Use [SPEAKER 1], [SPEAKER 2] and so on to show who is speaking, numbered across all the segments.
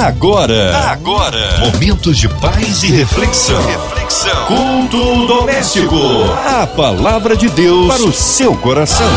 [SPEAKER 1] Agora, momentos de paz e reflexão. Culto doméstico. A palavra de Deus para o seu coração.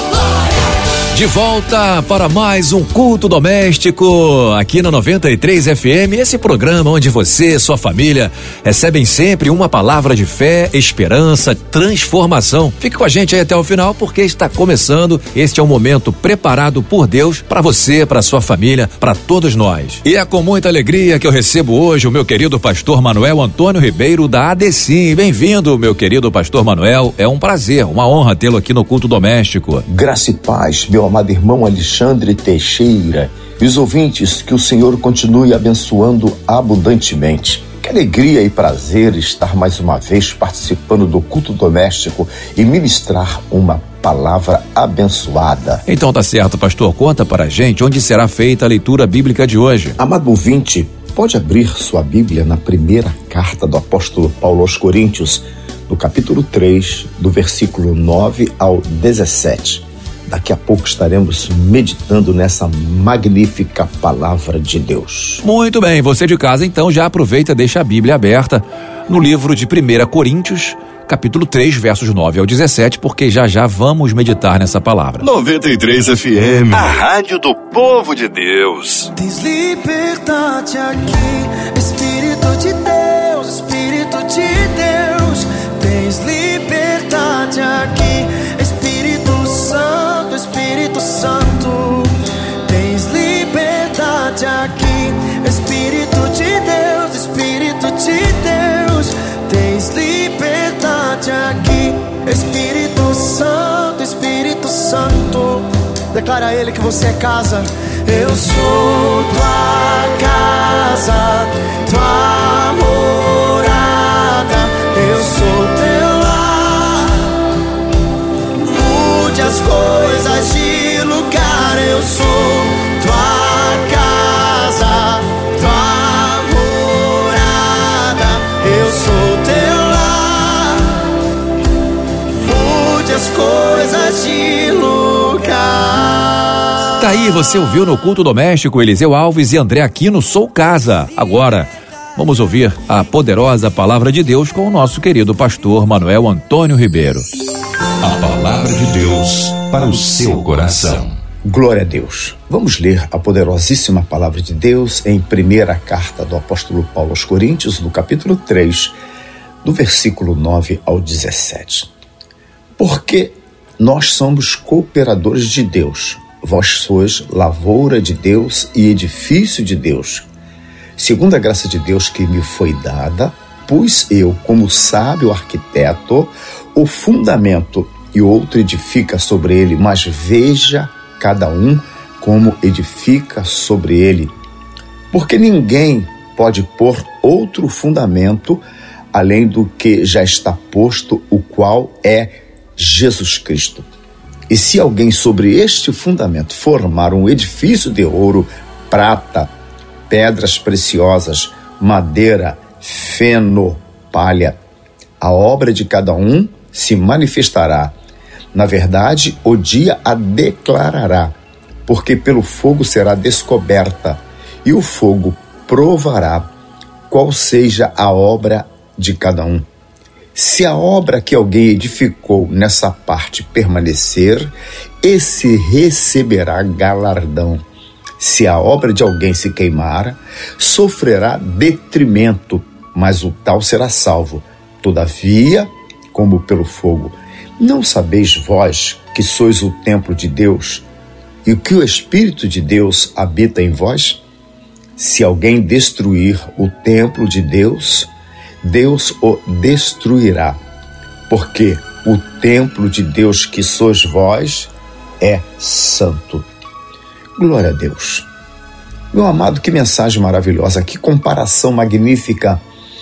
[SPEAKER 2] De volta para mais um culto doméstico aqui na 93 FM, esse programa onde você e sua família recebem sempre uma palavra de fé, esperança, transformação. Fique com a gente aí até o final porque está começando. Este é um momento preparado por Deus para você, para sua família, para todos nós. E é com muita alegria que eu recebo hoje o meu querido pastor Manuel Antônio Ribeiro da ADCIM. Bem-vindo, meu querido pastor Manuel. É um prazer, uma honra tê-lo aqui no culto doméstico.
[SPEAKER 3] Graça e paz, meu amado irmão Alexandre Teixeira e os ouvintes, que o Senhor continue abençoando abundantemente. Que alegria e prazer estar mais uma vez participando do culto doméstico e ministrar uma palavra abençoada.
[SPEAKER 2] Então tá certo, pastor, conta para a gente onde será feita a leitura bíblica de hoje.
[SPEAKER 3] Amado ouvinte, pode abrir sua Bíblia na primeira carta do apóstolo Paulo aos Coríntios, no capítulo 3, do versículo 9 ao 17. Daqui a pouco estaremos meditando nessa magnífica palavra de Deus.
[SPEAKER 2] Muito bem, você de casa então já aproveita e deixa a Bíblia aberta no livro de 1 Coríntios, capítulo 3, versos 9 ao 17, porque já vamos meditar nessa palavra.
[SPEAKER 1] 93 FM, a rádio do povo de Deus.
[SPEAKER 4] Tens liberdade aqui, Espírito de Deus, Espírito de Deus. Tens liberdade aqui, Espírito Santo, Espírito Santo. Tens liberdade aqui, Espírito de Deus, Espírito de Deus. Tens liberdade aqui, Espírito Santo, Espírito Santo. Declara a Ele que você é casa. Eu sou tua casa, tua morada. Eu sou teu lar. Mude as coisas de lugar. Eu sou tua casa, tua morada. Eu sou teu lar. Mude as coisas de lugar.
[SPEAKER 2] Tá aí, você ouviu no culto doméstico Eliseu Alves e André Aquino, Sou Casa. Agora, vamos ouvir a poderosa palavra de Deus com o nosso querido pastor Manuel Antônio Ribeiro.
[SPEAKER 1] A palavra de Deus para o seu coração.
[SPEAKER 3] Glória a Deus. Vamos ler a poderosíssima palavra de Deus em primeira carta do apóstolo Paulo aos Coríntios, no capítulo 3, do versículo 9 ao 17. Porque nós somos cooperadores de Deus, vós sois lavoura de Deus e edifício de Deus. Segundo a graça de Deus que me foi dada, pus eu, como sábio arquiteto, o fundamento e outro edifica sobre ele, mas veja cada um como edifica sobre ele. Porque ninguém pode pôr outro fundamento além do que já está posto, o qual é Jesus Cristo. E se alguém sobre este fundamento formar um edifício de ouro, prata, pedras preciosas, madeira, feno, palha, a obra de cada um se manifestará. Na verdade, o dia a declarará, porque pelo fogo será descoberta, e o fogo provará qual seja a obra de cada um. Se a obra que alguém edificou nessa parte permanecer, esse receberá galardão. Se a obra de alguém se queimar, sofrerá detrimento, mas o tal será salvo. Todavia, como pelo fogo. Não sabeis vós que sois o templo de Deus e que o Espírito de Deus habita em vós? Se alguém destruir o templo de Deus, Deus o destruirá, porque o templo de Deus que sois vós é santo. Glória a Deus. Meu amado, que mensagem maravilhosa, que comparação magnífica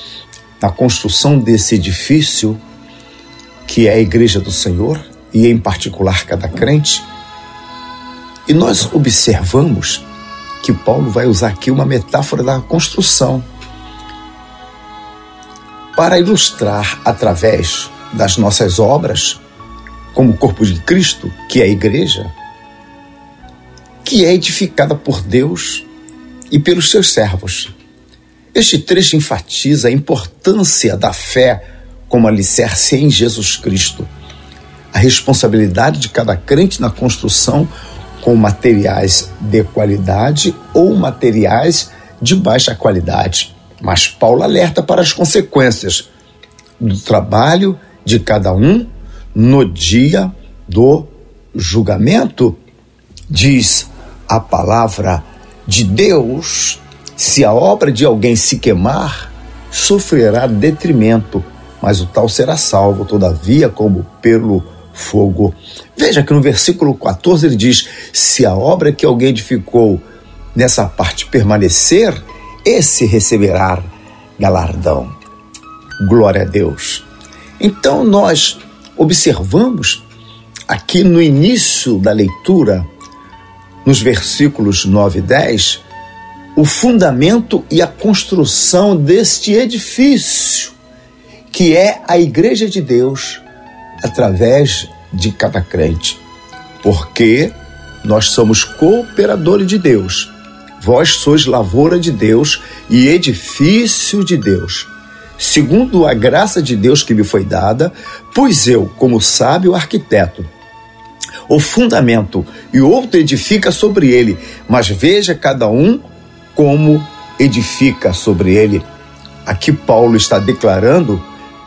[SPEAKER 3] na construção desse edifício que é a igreja do Senhor e em particular cada crente. E nós observamos que Paulo vai usar aqui uma metáfora da construção para ilustrar através das nossas obras, como o corpo de Cristo, que é a igreja, que é edificada por Deus e pelos seus servos. Este trecho enfatiza a importância da fé como alicerce em Jesus Cristo, a responsabilidade de cada crente na construção com materiais de qualidade ou materiais de baixa qualidade. Mas Paulo alerta para as consequências do trabalho de cada um no dia do julgamento. Diz a palavra de Deus: se a obra de alguém se queimar, sofrerá detrimento, mas o tal será salvo, todavia, como pelo fogo. Veja que no versículo 14 ele diz: se a obra que alguém edificou nessa parte permanecer, esse receberá galardão. Glória a Deus. Então nós observamos aqui no início da leitura, nos versículos 9 e 10, o fundamento e a construção deste edifício, que é a Igreja de Deus, através de cada crente. Porque nós somos cooperadores de Deus. Vós sois lavoura de Deus e edifício de Deus, segundo a graça de Deus que me foi dada, pois eu, como sábio arquiteto, o fundamento e outro edifica sobre ele, mas veja cada um como edifica sobre ele. Aqui Paulo está declarando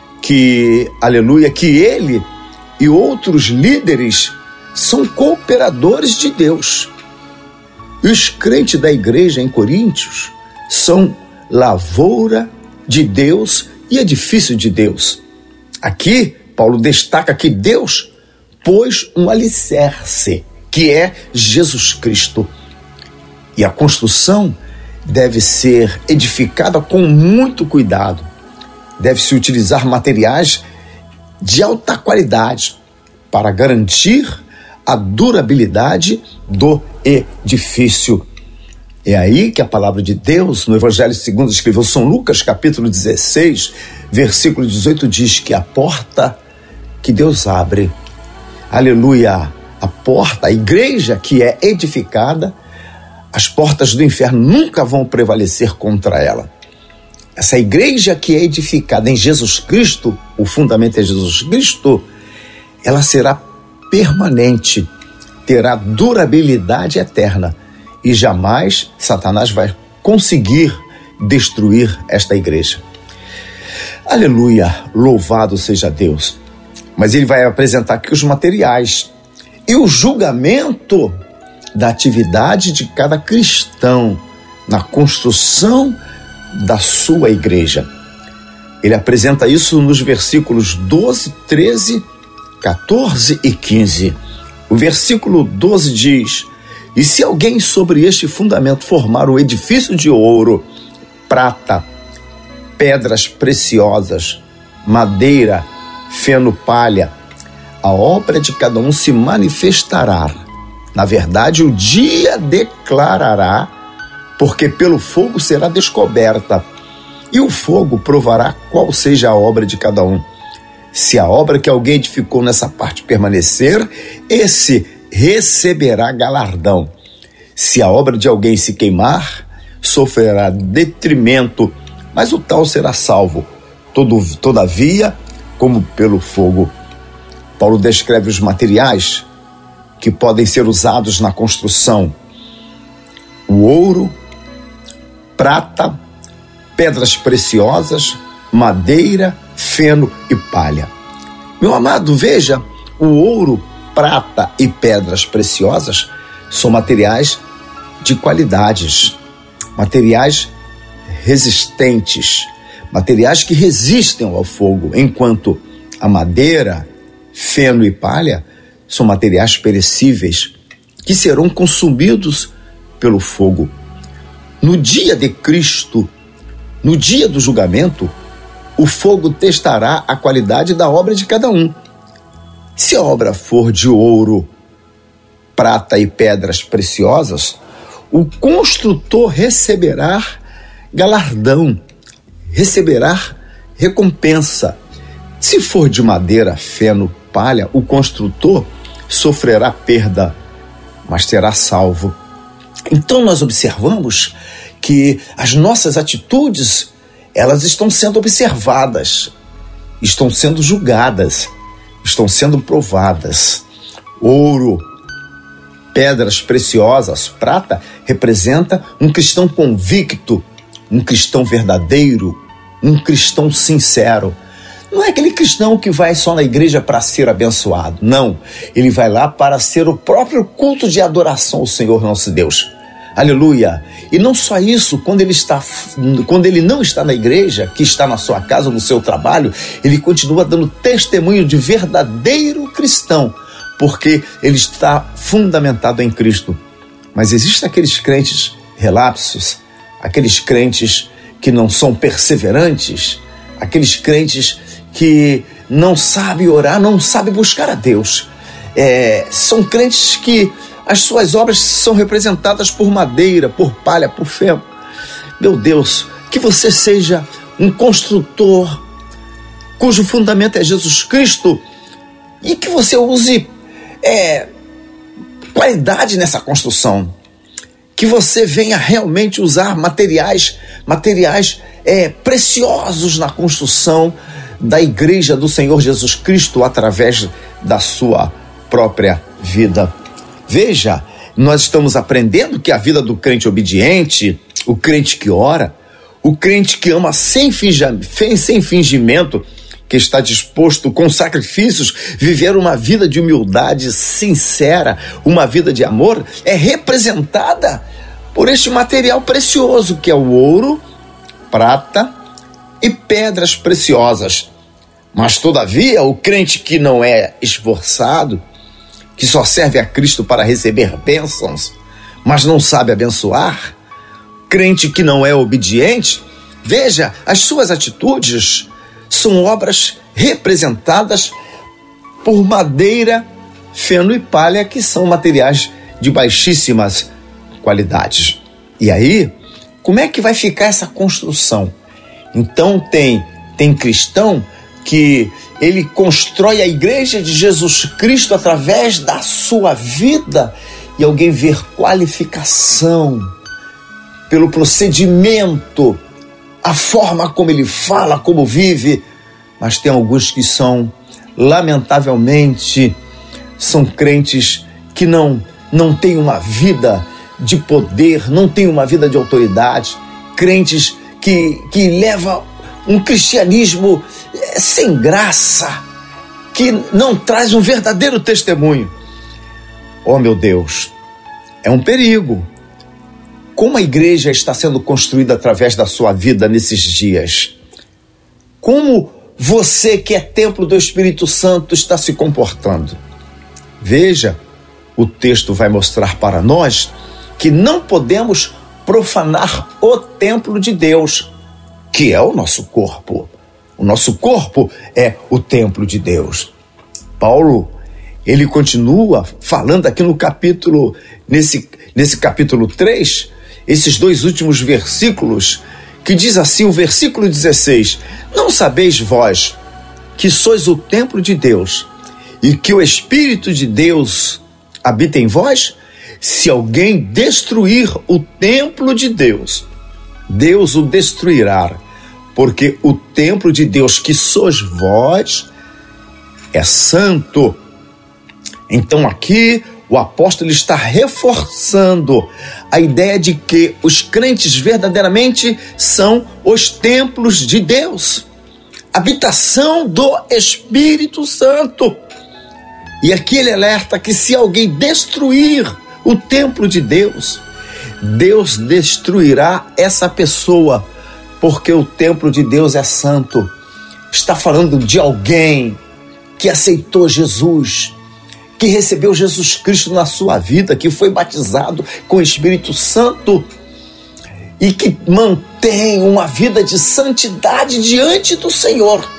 [SPEAKER 3] que, aleluia, que ele e outros líderes são cooperadores de Deus. E os crentes da igreja em Coríntios são lavoura de Deus e edifício de Deus. Aqui Paulo destaca que Deus pôs um alicerce, que é Jesus Cristo. E a construção deve ser edificada com muito cuidado. Deve-se utilizar materiais de alta qualidade para garantir a durabilidade do edifício. É aí que a palavra de Deus, no Evangelho segundo escreveu São Lucas, capítulo 16, versículo 18, diz que a porta que Deus abre, aleluia, a porta, a igreja que é edificada, as portas do inferno nunca vão prevalecer contra ela. Essa igreja que é edificada em Jesus Cristo, o fundamento é Jesus Cristo, ela será permanente, terá durabilidade eterna e jamais Satanás vai conseguir destruir esta igreja. Aleluia, louvado seja Deus. Mas ele vai apresentar aqui os materiais e o julgamento da atividade de cada cristão na construção da sua igreja. Ele apresenta isso nos versículos 12, 13, 14 e 15. O versículo 12 diz: e se alguém sobre este fundamento formar um edifício de ouro, prata, pedras preciosas, madeira, feno, palha, a obra de cada um se manifestará. Na verdade, o dia declarará, porque pelo fogo será descoberta, e o fogo provará qual seja a obra de cada um. Se a obra que alguém edificou nessa parte permanecer, esse receberá galardão. Se a obra de alguém se queimar, sofrerá detrimento, mas o tal será salvo, todavia, como pelo fogo. Paulo descreve os materiais que podem ser usados na construção: o ouro, prata, pedras preciosas, madeira, feno e palha. Meu amado, veja, o ouro, prata e pedras preciosas são materiais de qualidades, materiais resistentes, materiais que resistem ao fogo, enquanto a madeira, feno e palha são materiais perecíveis que serão consumidos pelo fogo. No dia de Cristo, no dia do julgamento, o fogo testará a qualidade da obra de cada um. Se a obra for de ouro, prata e pedras preciosas, o construtor receberá galardão, receberá recompensa. Se for de madeira, feno, palha, o construtor sofrerá perda, mas será salvo. Então nós observamos que as nossas atitudes, elas estão sendo observadas, estão sendo julgadas, estão sendo provadas. Ouro, pedras preciosas, prata, representa um cristão convicto, um cristão verdadeiro, um cristão sincero. Não é aquele cristão que vai só na igreja para ser abençoado, não. Ele vai lá para ser o próprio culto de adoração ao Senhor nosso Deus. Aleluia! E não só isso, quando ele não está na igreja, que está na sua casa, no seu trabalho, ele continua dando testemunho de verdadeiro cristão, porque ele está fundamentado em Cristo. Mas existem aqueles crentes relapsos, aqueles crentes que não são perseverantes, aqueles crentes que não sabem orar, não sabem buscar a Deus. São crentes que as suas obras são representadas por madeira, por palha, por ferro. Meu Deus, que você seja um construtor cujo fundamento é Jesus Cristo e que você use qualidade nessa construção. Que você venha realmente usar materiais preciosos na construção da igreja do Senhor Jesus Cristo através da sua própria vida. Veja, nós estamos aprendendo que a vida do crente obediente, o crente que ora, o crente que ama sem fingimento, que está disposto com sacrifícios, viver uma vida de humildade sincera, uma vida de amor, é representada por este material precioso que é o ouro, prata e pedras preciosas. Mas todavia, o crente que não é esforçado, que só serve a Cristo para receber bênçãos, mas não sabe abençoar, crente que não é obediente, veja, as suas atitudes são obras representadas por madeira, feno e palha, que são materiais de baixíssimas qualidades. E aí, como é que vai ficar essa construção? Então tem cristão que ele constrói a igreja de Jesus Cristo através da sua vida e alguém vê qualificação pelo procedimento, a forma como ele fala, como vive, mas tem alguns que são, lamentavelmente, são crentes que não têm uma vida de poder, não têm uma vida de autoridade, crentes que levam um cristianismo sem graça, que não traz um verdadeiro testemunho. Oh, meu Deus, é um perigo. Como a igreja está sendo construída através da sua vida nesses dias? Como você, que é templo do Espírito Santo, está se comportando? Veja, o texto vai mostrar para nós que não podemos profanar o templo de Deus, que é o nosso corpo. O nosso corpo é o templo de Deus. Paulo, ele continua falando aqui no capítulo, nesse capítulo 3, esses dois últimos versículos, que diz assim, o versículo 16: não sabeis vós que sois o templo de Deus e que o Espírito de Deus habita em vós? Se alguém destruir o templo de Deus, Deus o destruirá, porque o templo de Deus que sois vós é santo. Então aqui o apóstolo está reforçando a ideia de que os crentes verdadeiramente são os templos de Deus, habitação do Espírito Santo. E aqui ele alerta que se alguém destruir o templo de Deus, Deus destruirá essa pessoa, porque o templo de Deus é santo. Está falando de alguém que aceitou Jesus, que recebeu Jesus Cristo na sua vida, que foi batizado com o Espírito Santo e que mantém uma vida de santidade diante do Senhor.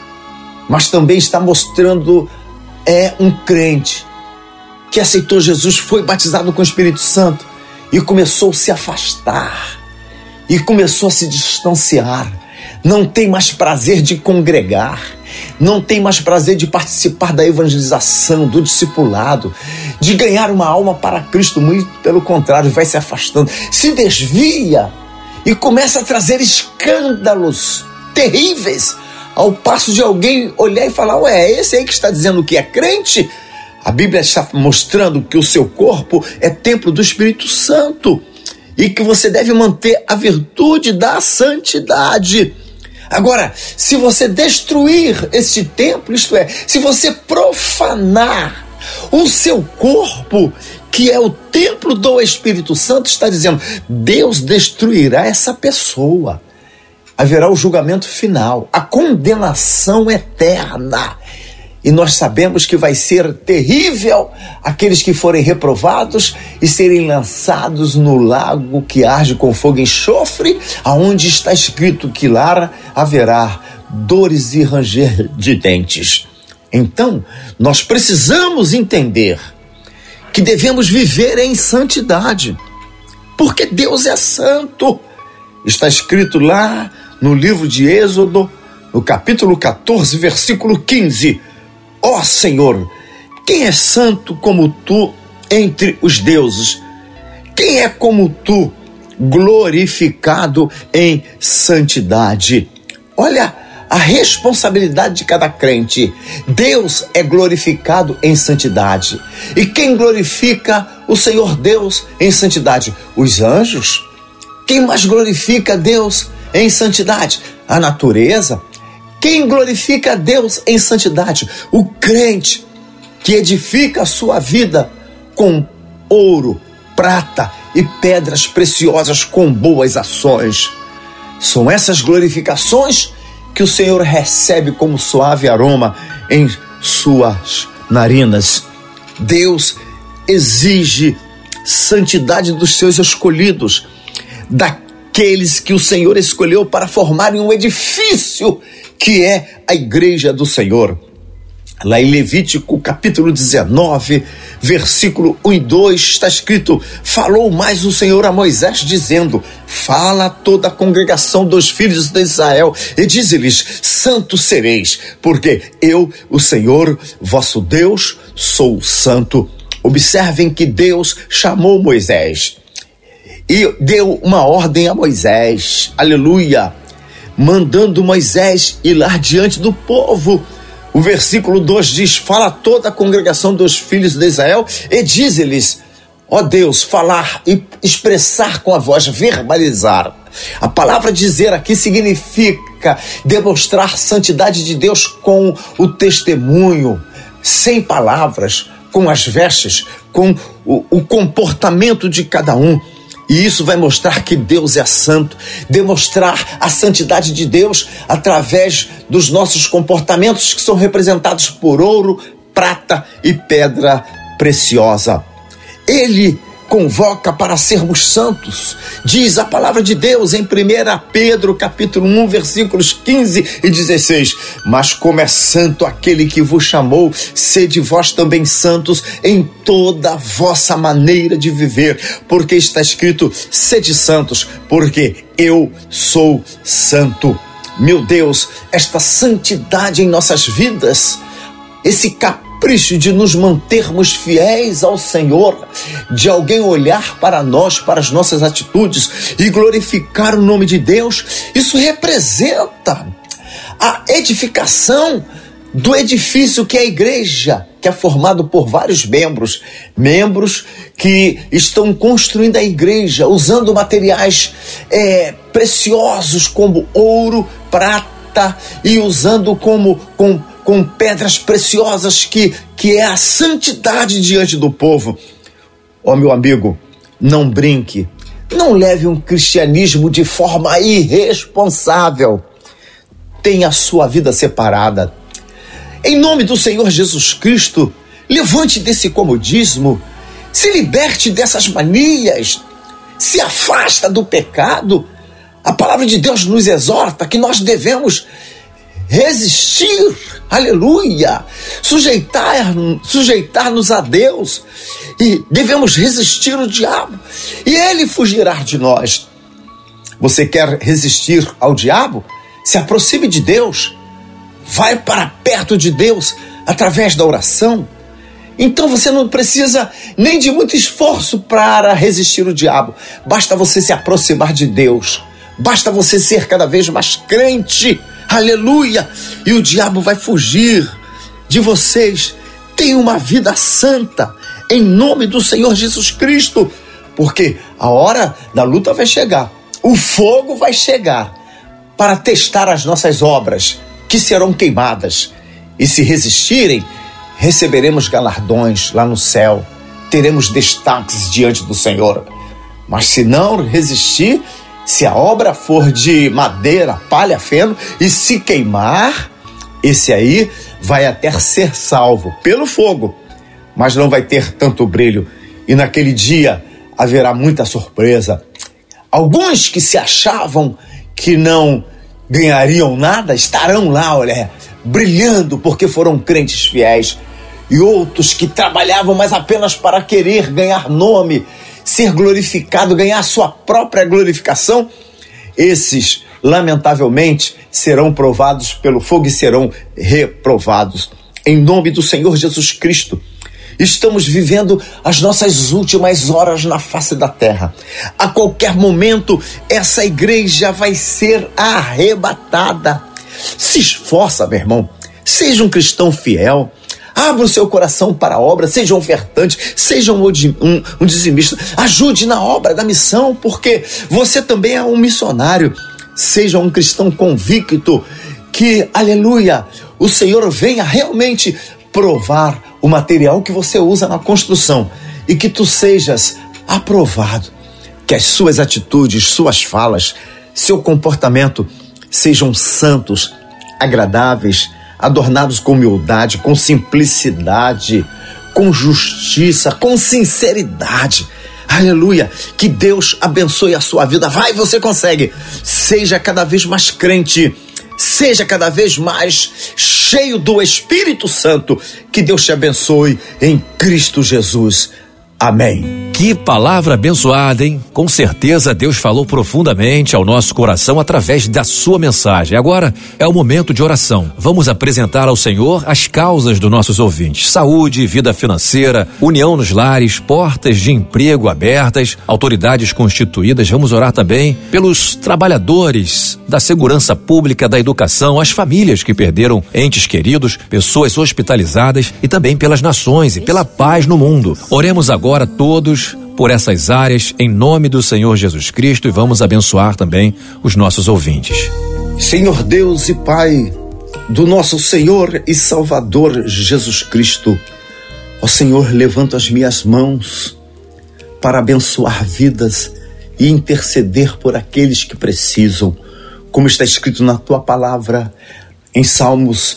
[SPEAKER 3] Mas também está mostrando um crente que aceitou Jesus, foi batizado com o Espírito Santo e começou a se afastar e começou a se distanciar. Não tem mais prazer de congregar, não tem mais prazer de participar da evangelização, do discipulado, de ganhar uma alma para Cristo. Muito pelo contrário, vai se afastando, se desvia e começa a trazer escândalos terríveis, ao passo de alguém olhar e falar: ué, é esse aí que está dizendo que é crente? A Bíblia está mostrando que o seu corpo é templo do Espírito Santo e que você deve manter a virtude da santidade. Agora, se você destruir este templo, isto é, se você profanar o seu corpo, que é o templo do Espírito Santo, está dizendo: Deus destruirá essa pessoa. Haverá o julgamento final, a condenação eterna. E nós sabemos que vai ser terrível aqueles que forem reprovados e serem lançados no lago que arde com fogo e enxofre, aonde está escrito que lá haverá dores e ranger de dentes. Então, nós precisamos entender que devemos viver em santidade, porque Deus é santo. Está escrito lá no livro de Êxodo, no capítulo 14, versículo 15: Ó Senhor, quem é santo como tu entre os deuses? Quem é como tu, glorificado em santidade? Olha a responsabilidade de cada crente. Deus é glorificado em santidade. E quem glorifica o Senhor Deus em santidade? Os anjos. Quem mais glorifica Deus em santidade? A natureza. Quem glorifica a Deus em santidade? O crente, que edifica a sua vida com ouro, prata e pedras preciosas com boas ações. São essas glorificações que o Senhor recebe como suave aroma em suas narinas. Deus exige santidade dos seus escolhidos, daqueles que o Senhor escolheu para formarem um edifício que é a igreja do Senhor. Lá em Levítico capítulo 19, versículo 1 e 2, está escrito: falou mais o Senhor a Moisés, dizendo: fala a toda a congregação dos filhos de Israel e dize-lhes: santos sereis, porque eu, o Senhor, vosso Deus, sou santo. Observem que Deus chamou Moisés e deu uma ordem a Moisés, aleluia, mandando Moisés ir lá diante do povo. O versículo 2 diz: fala a toda a congregação dos filhos de Israel e dize-lhes: ó Deus, falar e expressar com a voz, verbalizar. A palavra dizer aqui significa demonstrar santidade de Deus com o testemunho, sem palavras, com as vestes, com o comportamento de cada um. E isso vai mostrar que Deus é santo, demonstrar a santidade de Deus através dos nossos comportamentos, que são representados por ouro, prata e pedra preciosa. Ele convoca para sermos santos. Diz a palavra de Deus em 1 Pedro capítulo 1, versículos 15 e 16. Mas como é santo aquele que vos chamou, sede vós também santos em toda a vossa maneira de viver, porque está escrito: sede santos, porque eu sou santo. Meu Deus, esta santidade em nossas vidas, esse capricho de nos mantermos fiéis ao Senhor, de alguém olhar para nós, para as nossas atitudes e glorificar o nome de Deus, isso representa a edificação do edifício que é a igreja, que é formado por vários membros que estão construindo a igreja, usando materiais preciosos como ouro, prata, e usando com pedras preciosas que é a santidade diante do povo. Ó, meu amigo, não brinque, não leve um cristianismo de forma irresponsável. Tenha a sua vida separada. Em nome do Senhor Jesus Cristo, levante desse comodismo, se liberte dessas manias, se afasta do pecado. A palavra de Deus nos exorta que nós devemos resistir, aleluia, sujeitar-nos a Deus, e devemos resistir o diabo e ele fugirá de nós. Você quer resistir ao diabo? Se aproxime de Deus, vai para perto de Deus através da oração. Então você não precisa nem de muito esforço para resistir o diabo, basta você se aproximar de Deus, Basta você ser cada vez mais crente, aleluia, e o diabo vai fugir de vocês. Tenha uma vida santa, em nome do Senhor Jesus Cristo, porque a hora da luta vai chegar, o fogo vai chegar para testar as nossas obras, que serão queimadas, e se resistirem, receberemos galardões lá no céu, teremos destaques diante do Senhor. Mas se não resistir, se a obra for de madeira, palha, feno, e se queimar, esse aí vai até ser salvo pelo fogo, mas não vai ter tanto brilho. E naquele dia haverá muita surpresa. Alguns que se achavam que não ganhariam nada, estarão lá, olha, brilhando porque foram crentes fiéis. E outros que trabalhavam, mas apenas para querer ganhar nome, ser glorificado, ganhar sua própria glorificação, esses, lamentavelmente, serão provados pelo fogo e serão reprovados. Em nome do Senhor Jesus Cristo, estamos vivendo as nossas últimas horas na face da terra. A qualquer momento, essa igreja vai ser arrebatada. Se esforça, meu irmão. Seja um cristão fiel. Abra o seu coração para a obra, seja um ofertante, seja um dizimista, ajude na obra da missão, porque você também é um missionário. Seja um cristão convicto que, aleluia, o Senhor venha realmente provar o material que você usa na construção e que tu sejas aprovado, que as suas atitudes, suas falas, seu comportamento sejam santos, agradáveis, adornados com humildade, com simplicidade, com justiça, com sinceridade. Aleluia, que Deus abençoe a sua vida. Vai, você consegue. Seja cada vez mais crente, seja cada vez mais cheio do Espírito Santo. Que Deus te abençoe em Cristo Jesus. Amém.
[SPEAKER 2] Que palavra abençoada, hein? Com certeza Deus falou profundamente ao nosso coração através da sua mensagem. Agora é o momento de oração. Vamos apresentar ao Senhor as causas dos nossos ouvintes: saúde, vida financeira, união nos lares, portas de emprego abertas, autoridades constituídas. Vamos orar também pelos trabalhadores da segurança pública, da educação, as famílias que perderam entes queridos, pessoas hospitalizadas e também pelas nações e pela paz no mundo. Oremos agora todos por essas áreas em nome do Senhor Jesus Cristo e vamos abençoar também os nossos ouvintes.
[SPEAKER 3] Senhor Deus e Pai do nosso Senhor e Salvador Jesus Cristo, ó Senhor, levanto as minhas mãos para abençoar vidas e interceder por aqueles que precisam, como está escrito na tua palavra em Salmos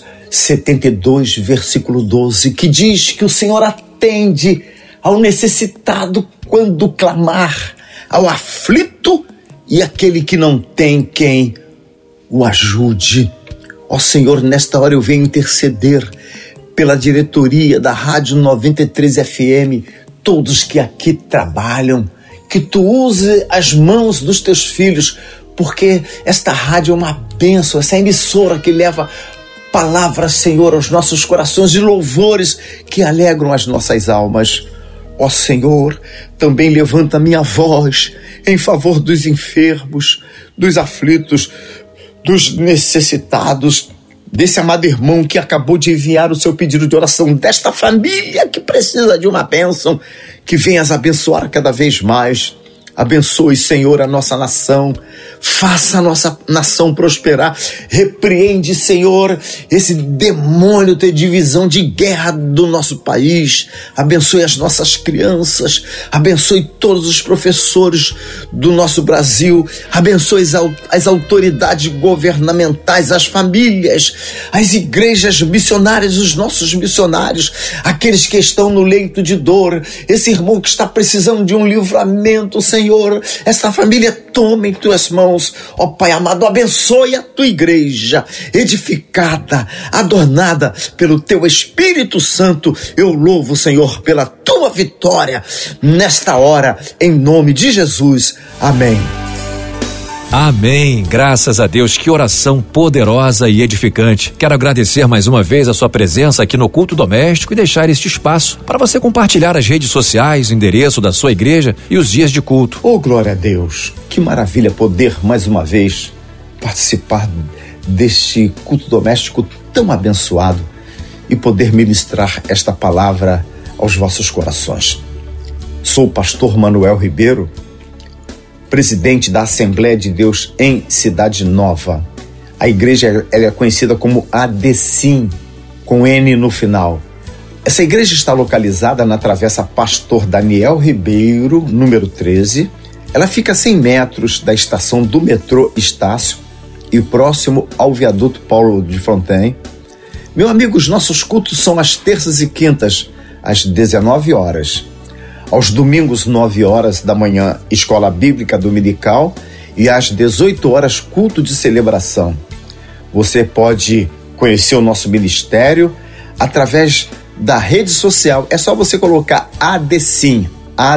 [SPEAKER 3] 72, versículo 12, que diz que o Senhor atende ao necessitado quando clamar, ao aflito e aquele que não tem quem o ajude. Ó Senhor, nesta hora eu venho interceder pela diretoria da Rádio 93 FM, todos que aqui trabalham, que tu use as mãos dos teus filhos, porque esta rádio é uma bênção, essa emissora que leva palavras, Senhor, aos nossos corações e louvores que alegram as nossas almas. Ó Senhor, também levanta minha voz em favor dos enfermos, dos aflitos, dos necessitados, desse amado irmão que acabou de enviar o seu pedido de oração, desta família que precisa de uma bênção, que venhas abençoar cada vez mais. Abençoe, Senhor, a nossa nação, faça a nossa nação prosperar, repreende, Senhor, esse demônio de divisão, de guerra do nosso país, abençoe as nossas crianças, abençoe todos os professores do nosso Brasil, abençoe as autoridades governamentais, as famílias, as igrejas missionárias, os nossos missionários, aqueles que estão no leito de dor, esse irmão que está precisando de um livramento, Senhor, esta família toma em tuas mãos, ó Pai amado, abençoe a tua igreja, edificada, adornada pelo teu Espírito Santo. Eu louvo, Senhor, pela tua vitória nesta hora, em nome de Jesus. Amém.
[SPEAKER 2] Amém. Graças a Deus, que oração poderosa e edificante. Quero agradecer mais uma vez a sua presença aqui no Culto Doméstico e deixar este espaço para você compartilhar as redes sociais, o endereço da sua igreja e os dias de culto.
[SPEAKER 3] Oh, glória a Deus. Que maravilha poder mais uma vez participar deste culto doméstico tão abençoado e poder ministrar esta palavra aos vossos corações. Sou o pastor Manuel Ribeiro, presidente da Assembleia de Deus em Cidade Nova. A igreja ela é conhecida como ADCIM, com N no final. Essa igreja está localizada na Travessa Pastor Daniel Ribeiro, número 13. Ela fica a 100 metros da estação do metrô Estácio e próximo ao viaduto Paulo de Fronten. Meu amigo, os nossos cultos são às terças e quintas, às 19 horas. Aos domingos, 9 horas da manhã, escola bíblica dominical, e às 18 horas, culto de celebração. Você pode conhecer o nosso ministério através da rede social. É só você colocar ADCIM,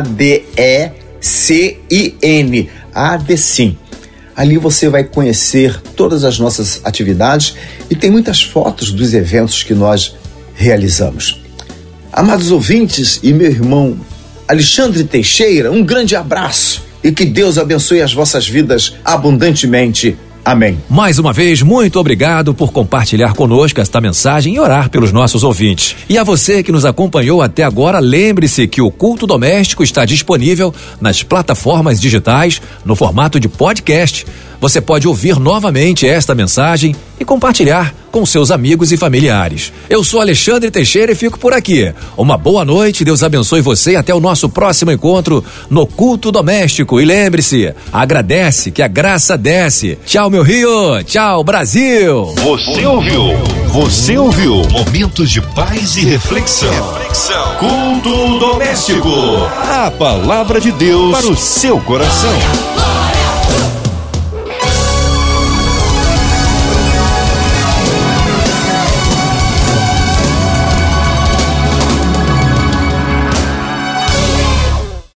[SPEAKER 3] ADECIN, ADCIM. Ali você vai conhecer todas as nossas atividades e tem muitas fotos dos eventos que nós realizamos. Amados ouvintes e meu irmão Alexandre Teixeira, um grande abraço e que Deus abençoe as vossas vidas abundantemente. Amém.
[SPEAKER 2] Mais uma vez, muito obrigado por compartilhar conosco esta mensagem e orar pelos nossos ouvintes. E a você que nos acompanhou até agora, lembre-se que o Culto Doméstico está disponível nas plataformas digitais no formato de podcast. Você pode ouvir novamente esta mensagem e compartilhar com seus amigos e familiares. Eu sou Alexandre Teixeira e fico por aqui. Uma boa noite, Deus abençoe você e até o nosso próximo encontro no Culto Doméstico. E lembre-se, agradece que a graça desce. Tchau, meu Rio. Tchau, Brasil.
[SPEAKER 1] Você ouviu momentos de paz e reflexão. Culto doméstico. A palavra de Deus para o seu coração.